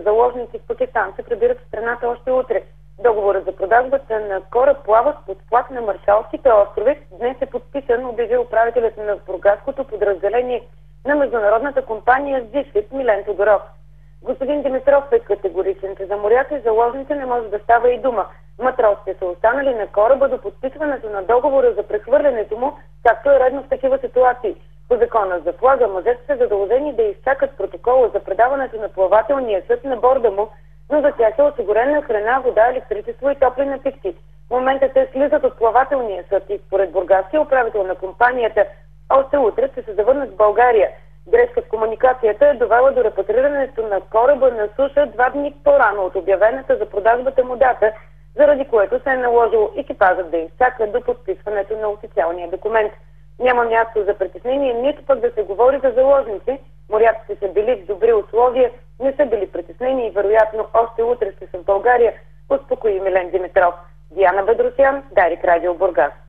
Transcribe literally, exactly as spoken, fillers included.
заложници в Пакистан се прибират в страната още утре. Договорът за продажбата на кораб плаващ под флаг на Маршалските острови днес е подписан, обяви управителят на бургаското подразделение на международната компания ЗИСИТ Милен Тодоров. Господин Димитров е категоричен, че за моряци и заложници не може да става и дума. Матросите са останали на кораба до подписването на договора за прехвърлянето му, както е редно в такива ситуации. По закона за флага мъжете са задължени да изчакат протокола за предаването на плавателния съд на борда му, но за тях е осигурена храна, вода, електричество и топли напитки. В момента те слизат от плавателния съд и според бургаския управител на компанията още утре ще се завърнат в България. Грешка в комуникацията е довела до репатрирането на кораба на суша два дни по-рано от обявената за продажбата му дата, заради което се е наложило екипажът да изчака до подписването на официалния документ. Няма място за притеснение, нито пък да се говори за заложници. Моряците са били в добри условия, не са били притеснени и вероятно още утре ще са в България, успокои Милен Димитров. Диана Бедросян, Дарик Радио Бургас.